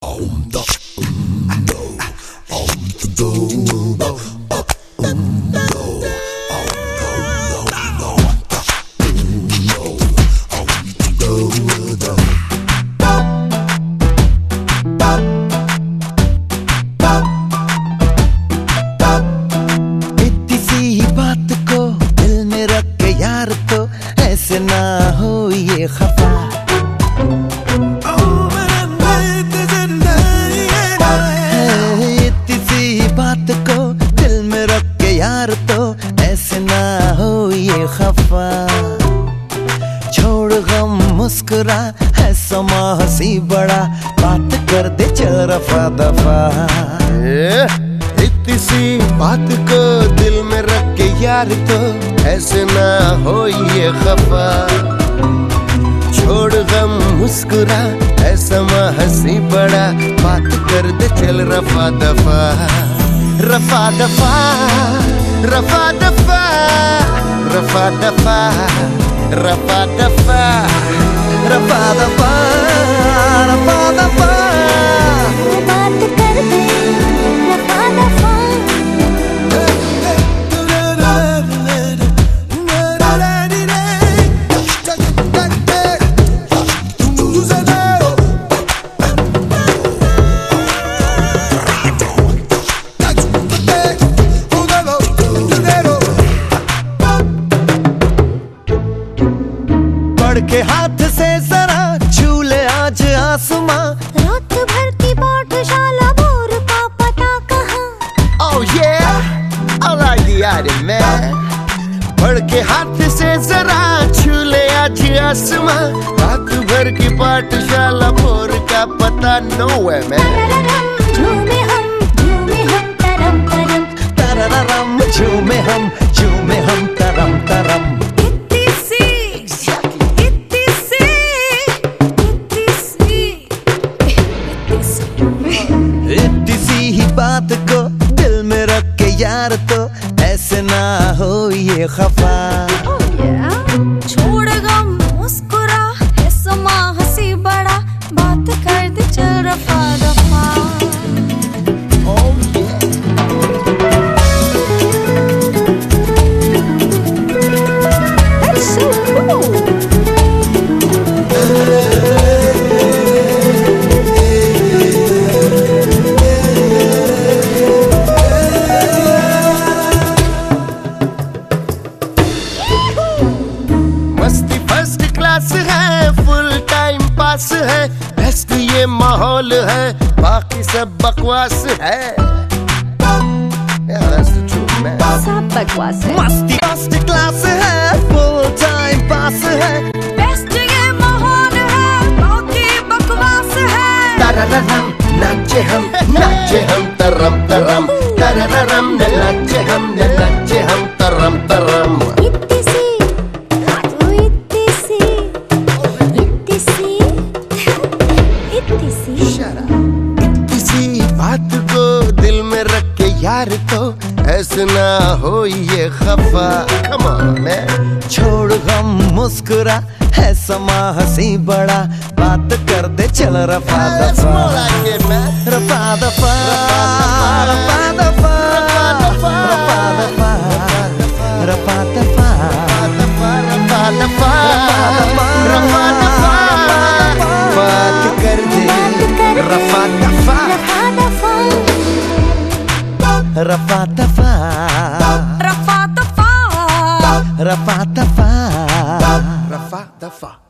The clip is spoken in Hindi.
इतनी सी बात को दिल में रख के यार तो ऐसे ना हो ये खफा। इतनी सी बात को दिल में रख के यार तो ऐसे ना हो ये खफा। छोड़ गम मुस्कुरा है समा हंसी बड़ा, बात कर दे चल रफा दफा। इतनी सी बात को दिल में रख के यार तो ऐसे ना हो ये खफा। छोड़ गम मुस्कुरा ऐसा माँ हंसी बड़ा, बात कर दे चल रफा दफा। रफा दफा रफा दफा रफा दफा रफा दफा रफा दफा रफा दफा बात कर दे रफा दफा। बढ़ के हाथ से जरा छू ले आज आसमां। रात भर की पाठशाला भोर का पता कहाँ। Oh yeah, I like the idea man। बढ़ के हाथ से जरा छू ले आज आसमां। रात भर की पाठशाला भोर का पता nowhere man। झूमे हम तरम तरम। तरररम झूमे हम तरम तरम। इतनी सी ही बात को दिल में रख के यार तो ऐसे ना हो ये खफा। छोड़ गम मुस्कुरा है समा हंसी बड़ा, बात कर दे चल रफा दफा। That's so cool। मस्ती फर्स्ट क्लास है, फुल टाइम पास है, बेस्ट ये माहौल है, बाकी सब बकवास है। Yeah, that's the truth, man। सब बकवास है। मस्ती फर्स्ट क्लास है, फुल टाइम पास है, बेस्ट ये माहौल है, बाकी बकवास है। तरररम नाचे हम तरम तरम। तरररम नाचे हम तरम तरम। इतनी सी तू इतनी सी इतनी सी इतनी सी। इतनी सी बात को दिल में रख के यार तो ऐसे ना हो ये खफा। Come on man। छोड़ गम मुस्कुरा है समा हंसी बड़ा, बात कर दे चल रफा That's दफा। more like it, man। रफा दफा रफा दफा रफा दफा रफा दफा रफा दफा रफा दफा बात कर दे रफा दफा रफा दफा रफा दफा रफा दफा रफा दफा।